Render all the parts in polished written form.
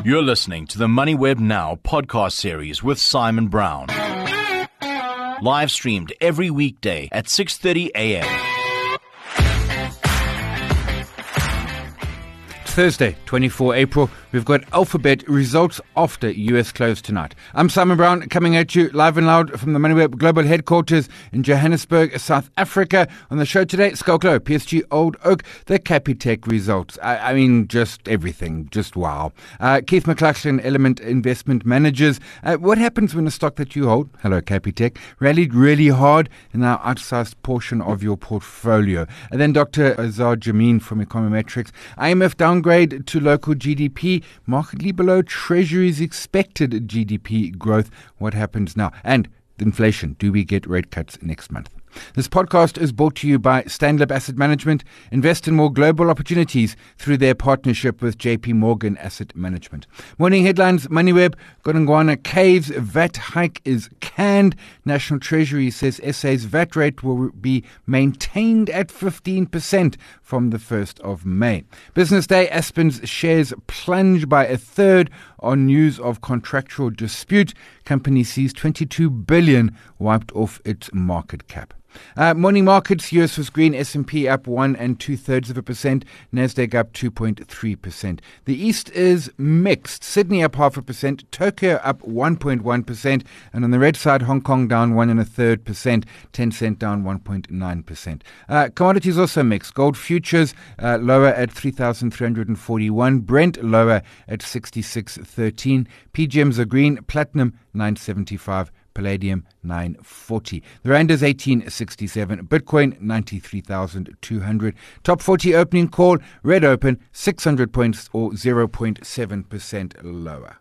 You're listening to the MoneyWeb Now podcast series with Simon Brown. Live streamed every weekday at 6:30 a.m. Thursday, 24 April, we've got Alphabet results after US close tonight. I'm Simon Brown, coming at you live and loud from the MoneyWeb Global Headquarters in Johannesburg, South Africa. On the show today, Skulk Low, PSG Old Oak, the Capitec results. I mean, just everything, just wow. Keith McLachlan, Element Investment Managers. What happens when a stock that you hold, hello Capitec, rallied really hard in our outsized portion of your portfolio? And then Dr. Azar Jameen from Econometrics. IMF downgrade to local GDP, markedly below Treasury's expected GDP growth. What happens now? And inflation. Do we get rate cuts next month? This podcast is brought to you by Stanlib Asset Management. Invest in more global opportunities through their partnership with JP Morgan Asset Management. Morning headlines, MoneyWeb, Godongwana caves, VAT hike is canned. National Treasury says SA's VAT rate will be maintained at 15% from the 1st of May. Business Day, Aspen's shares plunge by a third on news of contractual dispute. Company sees 22 billion wiped off its market cap. Morning markets, US was green, S&P up 1 2/3%, Nasdaq up 2.3%. The East is mixed, Sydney up 0.5%, Tokyo up 1.1%, and on the red side, Hong Kong down 1 1/3%, Tencent down 1.9%. Commodities also mixed, gold futures lower at 3,341, Brent lower at 66.13, PGMs are green, platinum 975, Palladium 940. The Rand is 1867. Bitcoin 93,200. Top 40 opening call. Red open 600 points or 0.7% lower.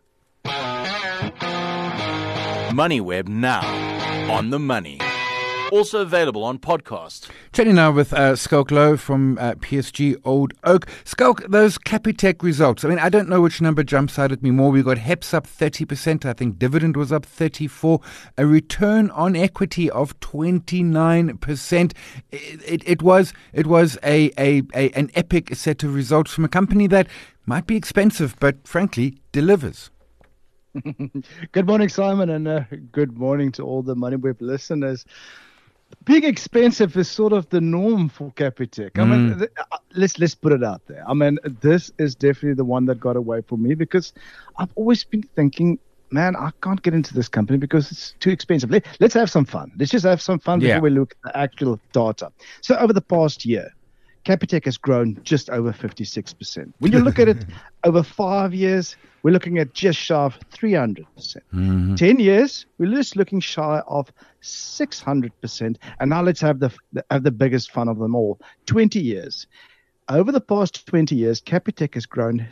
MoneyWeb Now on the money. Also available on podcast. Chatting now with Skulk Low from PSG Old Oak. Skulk, those Capitec results. I mean, I don't know which number jumps out at me more. We got HEPS up 30%. I think dividend was up 34%. A return on equity of 29%. It was an epic set of results from a company that might be expensive, but frankly delivers. Good morning, Simon, and good morning to all the MoneyWeb listeners. Being expensive is sort of the norm for Capitec. I mean, let's put it out there. I mean, this is definitely the one that got away from me because I've always been thinking, man, I can't get into this company because it's too expensive. Let's have some fun. Let's just have some fun before we look at the actual data. So over the past year, Capitec has grown just over 56%. When you look at it over 5 years, we're looking at just shy of 300%. 10 years, we're just looking shy of 600%. And now let's have the biggest fun of them all. 20 years. Over the past 20 years, Capitec has grown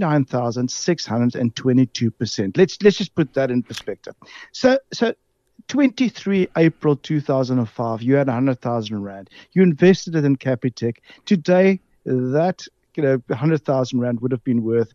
39,622%. Let's just put that in perspective. So 23 April 2005, you had 100,000 Rand. You invested it in Capitec. Today, that 100,000 Rand would have been worth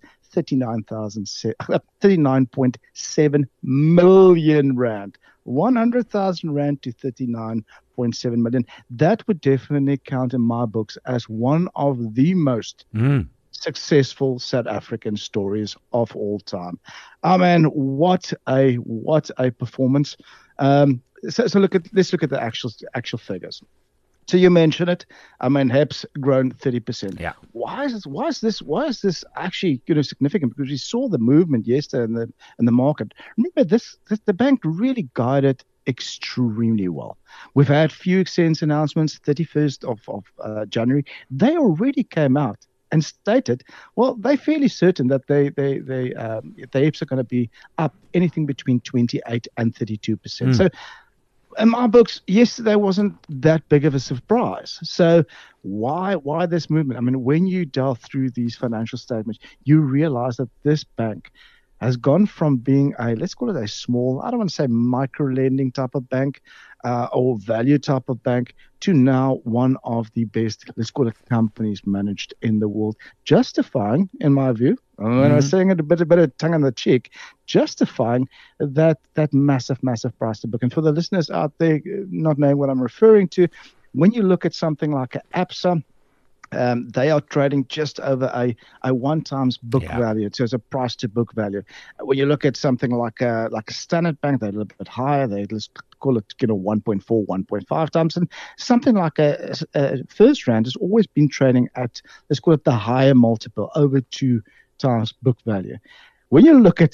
39.7 million Rand. 100,000 Rand to 39.7 million. That would definitely count in my books as one of the most successful South African stories of all time. I mean, what a performance. Let's look at the actual figures. So you mentioned it. I mean, HEPS grown 30%. Yeah. Why is this actually significant? Because we saw the movement yesterday in the market. Remember, the bank really guided extremely well. We've had few exchange announcements. 31st of January, they already came out and stated, well, they're fairly certain that the HEPS are going to be up anything between 28 and 32%. So in my books, yesterday wasn't that big of a surprise. So why this movement? I mean, when you delve through these financial statements, you realize that this bank has gone from being let's call it a small, I don't want to say micro-lending type of bank or value type of bank, to now one of the best, let's call it, companies managed in the world, justifying, in my view, when I was saying it a bit of tongue in the cheek, justifying that massive price to book. And for the listeners out there not knowing what I'm referring to, when you look at something like an Absa, They are trading just over a 1x book value. So it's a price to book value. When you look at something like a Standard Bank, they're a little bit higher. Let's call it 1.4, 1.5 times. And something like a FirstRand has always been trading at, let's call it the higher multiple, over 2 times book value. When you look at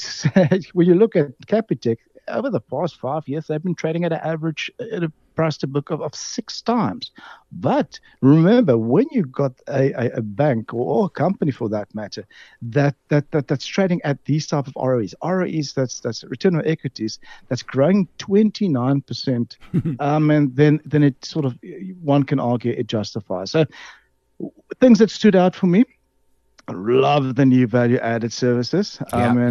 Capitec, over the past 5 years, they've been trading at an average at a price to book of 6 times. But remember, when you've got a bank or a company for that matter that's trading at these type of ROEs, that's return on equities, that's growing 29%, and then it sort of, one can argue it justifies. So things that stood out for me. I love the new value-added services.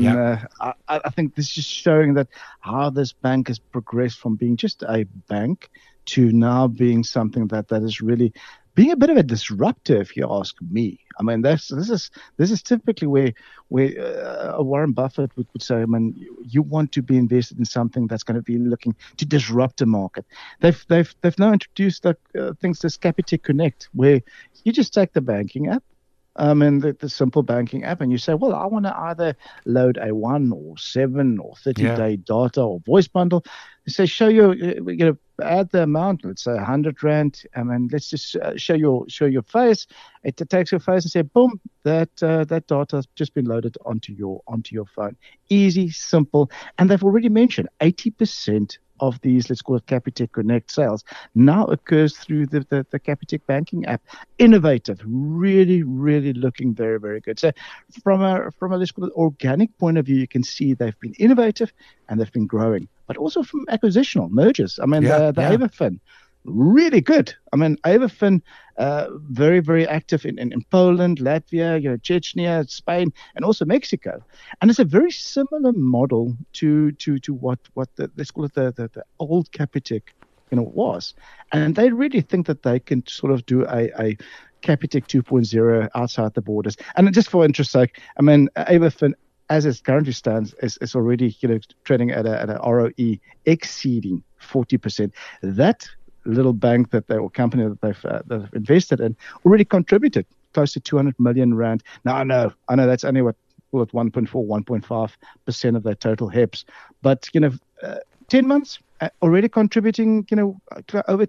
I think this is just showing that how this bank has progressed from being just a bank to now being something that is really being a bit of a disruptor, if you ask me. I mean, this is typically where Warren Buffett would say, I mean, you want to be invested in something that's going to be looking to disrupt the market. They've now introduced things this Capitec Connect, where you just take the banking app. And the simple banking app, and you say, well, I want to either load a 1 or 7 or 30-day data or voice bundle. You say, we're going to add the amount, let's say 100 Rand, and let's just show your face. It takes your face and say, boom, that data has just been loaded onto your phone. Easy, simple, and they've already mentioned 80% of these, let's call it Capitec Connect sales, now occurs through the Capitec banking app. Innovative, really, really looking very, very good. So from a let's call it organic point of view, you can see they've been innovative and they've been growing. But also from acquisitional mergers. I mean, the Avafin, really good. I mean, Avafin, very, very active in Poland, Latvia, Chechnya, Spain, and also Mexico. And it's a very similar model to what let's call it the old Capitec, was. And they really think that they can sort of do a Capitec 2.0 outside the borders. And just for interest's sake, I mean, Avafin, as it currently stands, is already trading at a ROE exceeding 40%. That little bank or company that they've invested in already contributed close to 200 million rand. Now I know that's only 1.4, 1.5% of their total HEPS, but 10 months already contributing over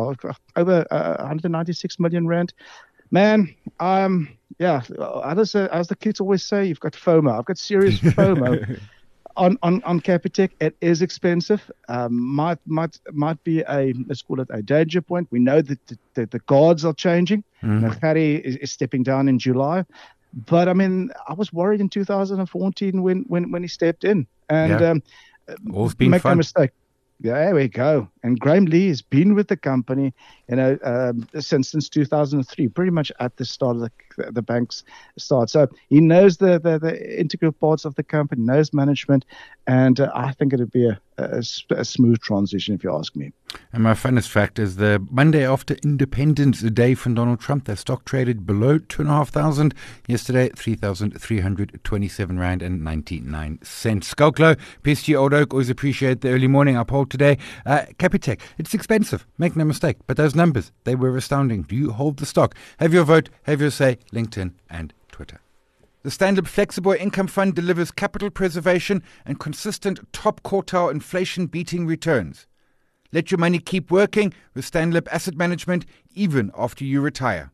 196 million rand. Man, as the kids always say, you've got FOMO. I've got serious FOMO on Capitec. It is expensive. Might be let's call it a danger point. We know that the guards are changing. Harry is stepping down in July. But I mean, I was worried in 2014 when he stepped in. And all's been make fun. no mistake. There we go. And Graham Lee has been with the company, since 2003, pretty much at the start of the bank's start. So he knows the integral parts of the company, knows management, and I think it would be a smooth transition, if you ask me. And my funnest fact is the Monday after Independence Day from Donald Trump, their stock traded below 2,500. Yesterday, 3,327 Rand and 99 cents. Skulklo, PSG Old Oak, always appreciate the early morning uphold today. Capitec, it's expensive, make no mistake, but those numbers, they were astounding. Do you hold the stock? Have your vote, have your say, LinkedIn and Twitter. The Standard Flexible Income Fund delivers capital preservation and consistent top quartile inflation-beating returns. Let your money keep working with Stanlib Asset Management even after you retire.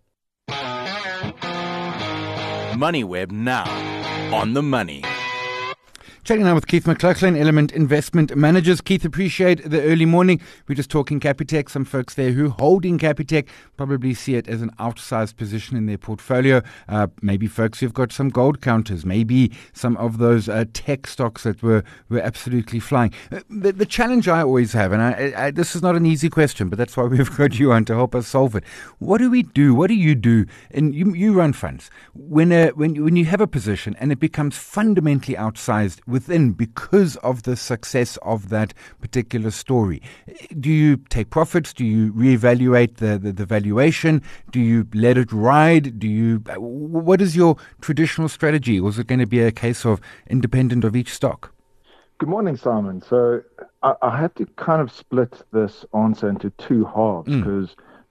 MoneyWeb now on the money. Chatting now with Keith McLaughlin, Element Investment Managers. Keith, appreciate the early morning. We're just talking Capitec. Some folks there who holding Capitec probably see it as an outsized position in their portfolio. Maybe folks who've got some gold counters, maybe some of those tech stocks that were absolutely flying. The challenge I always have, and this is not an easy question, but that's why we've got you on to help us solve it. What do we do? What do you do? And you run funds. When you have a position and it becomes fundamentally outsized within because of the success of that particular story, do you take profits? Do you reevaluate the valuation? Do you let it ride? What is your traditional strategy? Or is it going to be a case of independent of each stock? Good morning, Simon. So I had to kind of split this answer into two halves because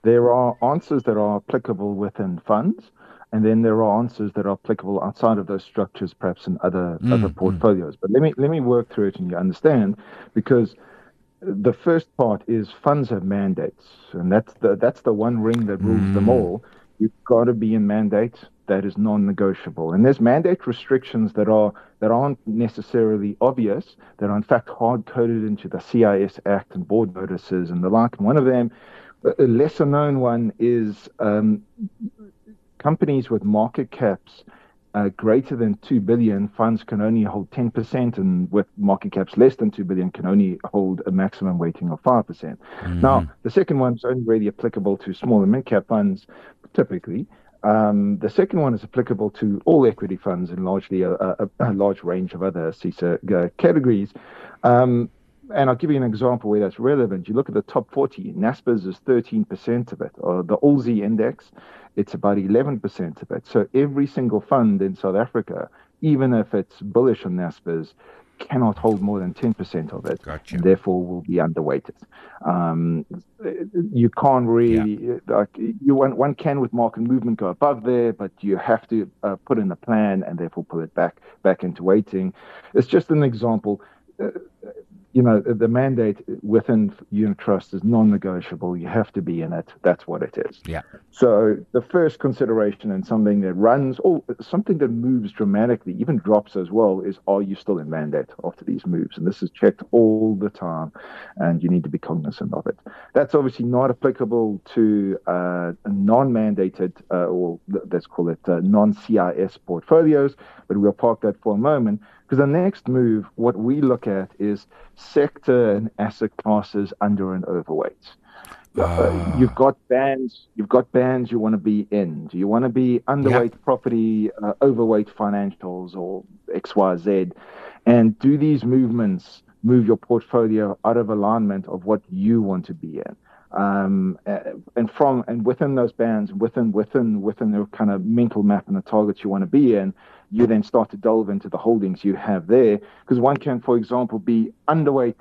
There are answers that are applicable within funds, and then there are answers that are applicable outside of those structures, perhaps in other portfolios. But let me work through it and you understand, because the first part is funds have mandates, and that's the one ring that rules them all. You've got to be in mandate that is non-negotiable, and there's mandate restrictions that aren't necessarily obvious, that are in fact hard-coded into the CIS Act and board notices and the like. And one of them, a lesser-known one, is companies with market caps greater than 2 billion, funds can only hold 10%, and with market caps less than 2 billion can only hold a maximum weighting of 5%. Now, the second one is only really applicable to small and mid-cap funds, typically. The second one is applicable to all equity funds and largely a large range of other CISA categories. And I'll give you an example where that's relevant. You look at the top 40, Naspers is 13% of it, or the ALSI index, it's about 11% of it. So every single fund in South Africa, even if it's bullish on Naspers, cannot hold more than 10% of it, Gotcha. and therefore will be underweighted. You can't really, one can with market movement go above there, but you have to put in a plan and therefore pull it back into weighting. It's just an example. The mandate within unit trust is non-negotiable. You have to be in it. That's what it is. Yeah. So the first consideration, and something that something that moves dramatically, even drops as well, is, are you still in mandate after these moves? And this is checked all the time, and you need to be cognizant of it. That's obviously not applicable to non-mandated, or let's call it non-CIS portfolios, but we'll park that for a moment. Because the next move, what we look at is sector and asset classes under and overweight. You've got bands you want to be in. Do you want to be underweight property, overweight financials, or XYZ? And do these movements move your portfolio out of alignment of what you want to be in? And within those bands, within the kind of mental map and the targets you want to be in, you then start to delve into the holdings you have there. Because one can, for example, be underweight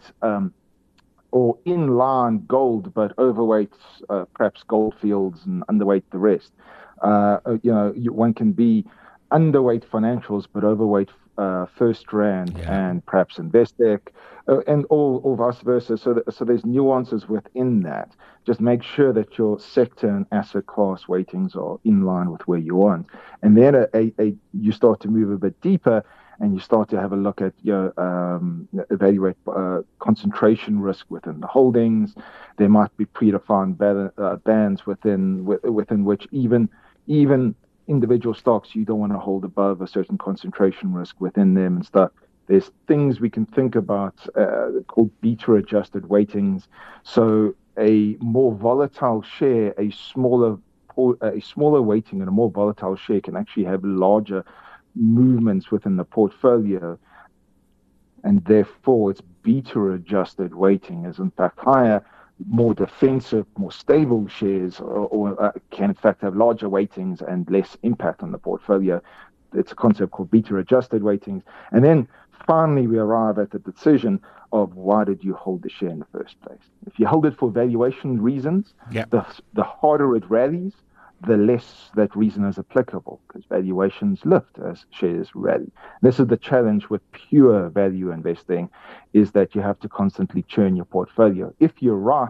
or in line gold, but overweight perhaps Goldfields and underweight the rest. One can be underweight financials, but overweight First Rand and perhaps Investec, and or vice versa. So there's nuances within that. Just make sure that your sector and asset class weightings are in line with where you want. And then you start to move a bit deeper, and you start to have a look at evaluate concentration risk within the holdings. There might be predefined bands within which even individual stocks you don't want to hold above a certain concentration risk within them and stuff. There's things we can think about called beta adjusted weightings. So a more volatile share, a smaller weighting and a more volatile share can actually have larger movements within the portfolio, and therefore its beta adjusted weighting is in fact higher. More defensive, more stable shares or can in fact have larger weightings and less impact on the portfolio. It's a concept called beta adjusted weightings. And then finally we arrive at the decision of, why did you hold the share in the first place? If you hold it for valuation reasons, the harder it rallies, the less that reason is applicable, because valuations lift as shares rally. This is the challenge with pure value investing, is that you have to constantly churn your portfolio. If you're right,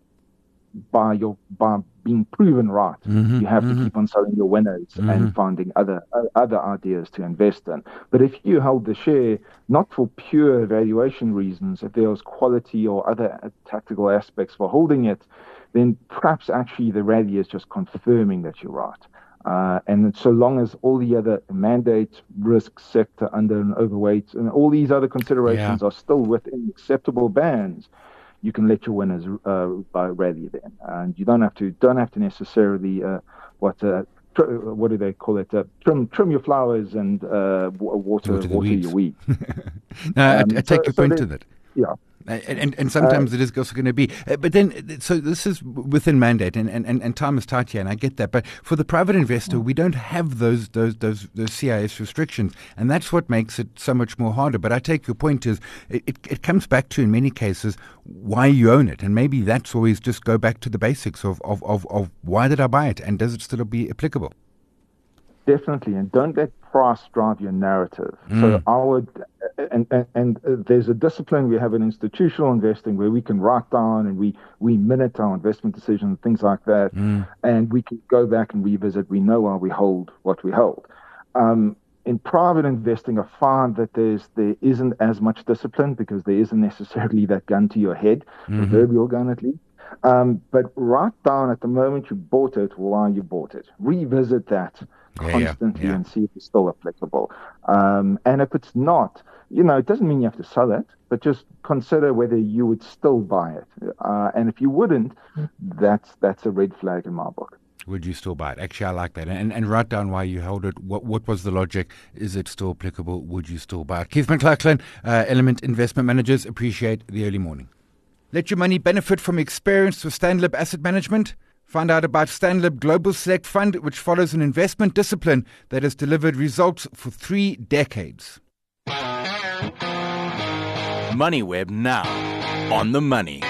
by being proven right, you have to keep on selling your winners and finding other ideas to invest in. But if you hold the share not for pure valuation reasons, if there was quality or other tactical aspects for holding it, then perhaps actually the rally is just confirming that you're right. And so long as all the other mandate, risk, sector, under and overweight, and all these other considerations are still within acceptable bands, you can let your winners rally then, and you don't have to necessarily what do they call it? Trim your flowers and water your weeds. No, I take your point to that. Yeah. And sometimes it is also going to be. But then, so this is within mandate, and time is tight here, and I get that. But for the private investor, we don't have those CIS restrictions, and that's what makes it so much more harder. But I take your point is it comes back to, in many cases, why you own it, and maybe that's always just go back to the basics of why did I buy it, and does it still be applicable? Definitely, and don't let price drive your narrative. So I would, and there's a discipline we have in institutional investing where we can write down and we minute our investment decisions, things like that, and we can go back and revisit. We know why we hold what we hold. In private investing, I find that there isn't as much discipline because there isn't necessarily that gun to your head, proverbial gun at least. But write down at the moment you bought it, why you bought it. Revisit that constantly and see if it's still applicable. And if it's not, it doesn't mean you have to sell it, but just consider whether you would still buy it. And if you wouldn't, that's a red flag in my book. Would you still buy it? Actually, I like that. And write down why you held it. What was the logic? Is it still applicable? Would you still buy it? Keith McLachlan, Element Investment Managers, appreciate the early morning. Let your money benefit from experience with Stanlib Asset Management. Find out about Stanlib Global Select Fund, which follows an investment discipline that has delivered results for 3 decades. MoneyWeb now on the money.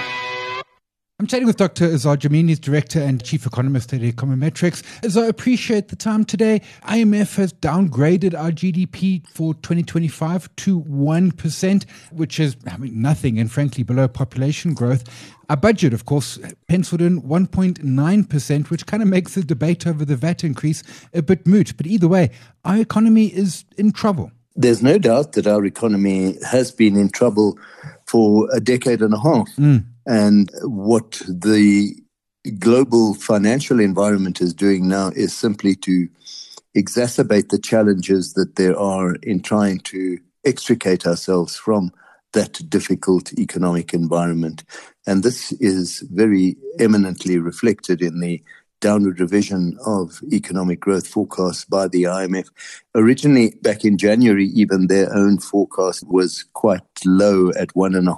I'm chatting with Dr. Azar Jamini, Director and Chief Economist at Econometrics. Azar, I appreciate the time today. IMF has downgraded our GDP for 2025 to 1%, which is nothing and frankly below population growth. Our budget, of course, penciled in 1.9%, which kind of makes the debate over the VAT increase a bit moot. But either way, our economy is in trouble. There's no doubt that our economy has been in trouble for a decade and a half. And what the global financial environment is doing now is simply to exacerbate the challenges that there are in trying to extricate ourselves from that difficult economic environment. And this is very eminently reflected in the downward revision of economic growth forecasts by the IMF. Originally, back in January, even their own forecast was quite low at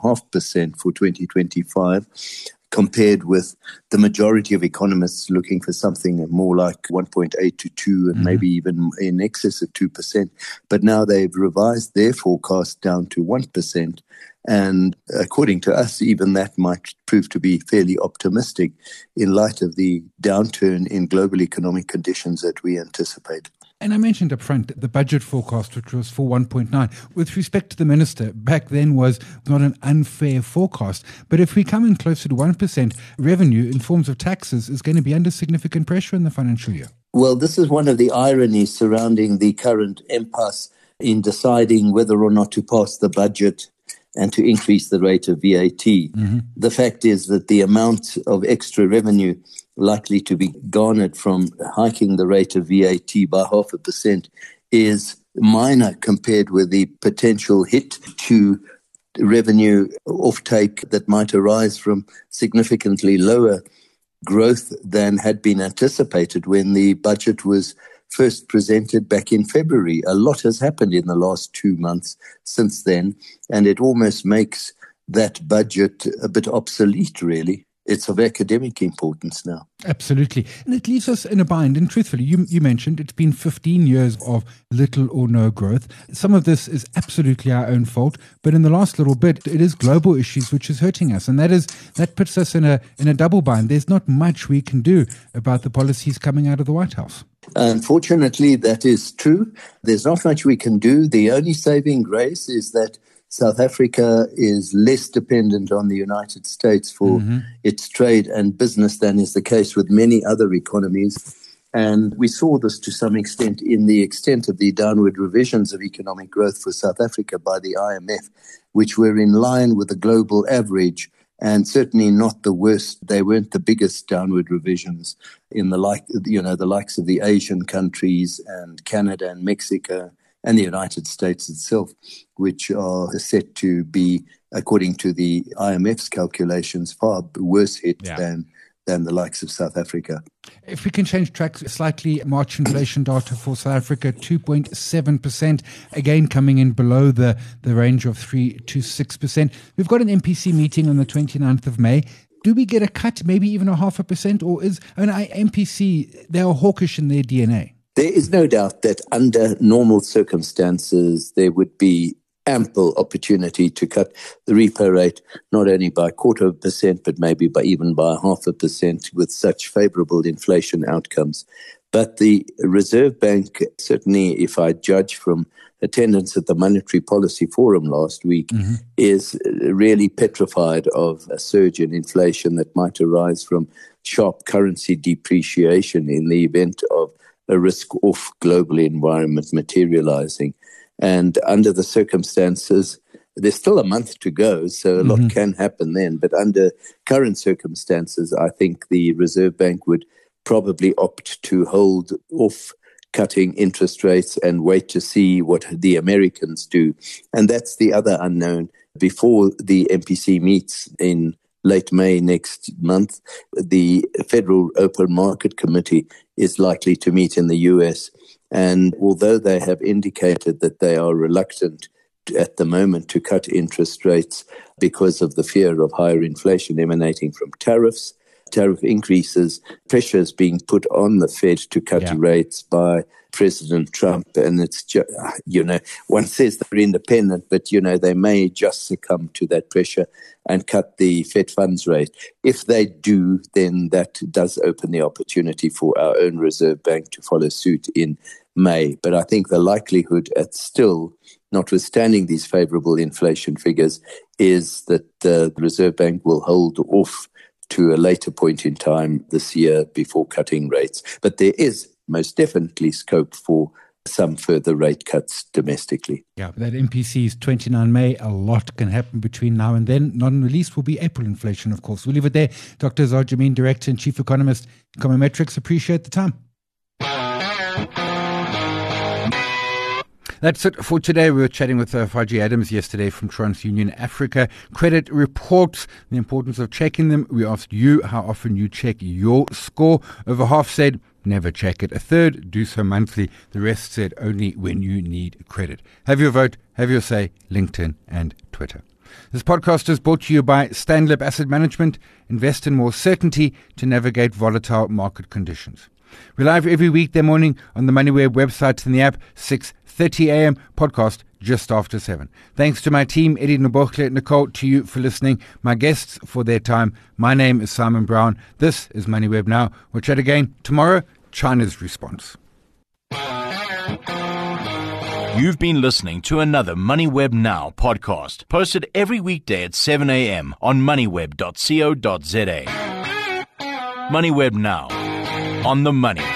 1.5% for 2025, compared with the majority of economists looking for something more like 1.8 to 2 and maybe even in excess of 2%. But now they've revised their forecast down to 1%. And according to us, even that might prove to be fairly optimistic in light of the downturn in global economic conditions that we anticipate. And I mentioned up front the budget forecast, which was for 1.9. With respect to the minister, back then was not an unfair forecast. But if we come in closer to 1%, revenue in forms of taxes is going to be under significant pressure in the financial year. Well, this is one of the ironies surrounding the current impasse in deciding whether or not to pass the budget and to increase the rate of VAT. The fact is that the amount of extra revenue likely to be garnered from hiking the rate of VAT by 0.5% is minor compared with the potential hit to revenue offtake that might arise from significantly lower growth than had been anticipated when the budget was first presented back in February. A lot has happened in the last 2 months since then, and it almost makes that budget a bit obsolete, really. It's of academic importance now. Absolutely. And it leaves us in a bind. And truthfully, you mentioned it's been 15 years of little or no growth. Some of this is absolutely our own fault. But in the last little bit, it is global issues which is hurting us. And that puts us in a double bind. There's not much we can do about the policies coming out of the White House. Unfortunately, that is true. There's not much we can do. The only saving grace is that South Africa is less dependent on the United States for its trade and business than is the case with many other economies. And we saw this to some extent in the extent of the downward revisions of economic growth for South Africa by the IMF, which were in line with the global average and certainly not the worst. They weren't the biggest downward revisions in the likes of the Asian countries and Canada and Mexico and the United States itself, which are set to be, according to the IMF's calculations, far worse hit than the likes of South Africa. If we can change tracks slightly, March inflation data for South Africa, 2.7%, again coming in below the range of 3 to 6%. We've got an MPC meeting on the 29th of May. Do we get a cut, maybe even a 0.5%? Or MPC, they are hawkish in their DNA. There is no doubt that under normal circumstances, there would be ample opportunity to cut the repo rate, not only by 0.25%, but maybe even by 0.5% with such favorable inflation outcomes. But the Reserve Bank, certainly if I judge from attendance at the Monetary Policy Forum last week, is really petrified of a surge in inflation that might arise from sharp currency depreciation in the event of a risk-off global environment materializing. And under the circumstances, there's still a month to go, so a lot can happen then. But under current circumstances, I think the Reserve Bank would probably opt to hold off cutting interest rates and wait to see what the Americans do. And that's the other unknown. Before the MPC meets in late May next month, the Federal Open Market Committee is likely to meet in the US. And although they have indicated that they are reluctant at the moment to cut interest rates because of the fear of higher inflation emanating from tariff increases, pressures being put on the Fed to cut rates by President Trump. And it's just, one says they're independent, but, they may just succumb to that pressure and cut the Fed funds rate. If they do, then that does open the opportunity for our own Reserve Bank to follow suit in May. But I think the likelihood still, notwithstanding these favorable inflation figures, is that the Reserve Bank will hold off to a later point in time this year before cutting rates. But there is most definitely scope for some further rate cuts domestically. Yeah, that MPC is 29 May. A lot can happen between now and then. Not in the least will be April inflation, of course. We'll leave it there. Dr. Azar Jammine, Director and Chief Economist, Econometrics. Appreciate the time. That's it for today. We were chatting with Faji Adams yesterday from TransUnion Africa. Credit reports, the importance of checking them. We asked you how often you check your score. Over half said never check it. A third do so monthly. The rest said only when you need credit. Have your vote, have your say, LinkedIn and Twitter. This podcast is brought to you by Stanlib Asset Management. Invest in more certainty to navigate volatile market conditions. We're live every weekday morning on the MoneyWeb website and the app, 6:30 a.m. podcast just after 7. Thanks to my team, Eddie Nobokle, Nicole, to you for listening, my guests for their time. My name is Simon Brown. This is MoneyWeb Now. We'll chat again tomorrow. China's response. You've been listening to another MoneyWeb Now podcast, posted every weekday at 7 a.m. on moneyweb.co.za. MoneyWeb Now, on the money.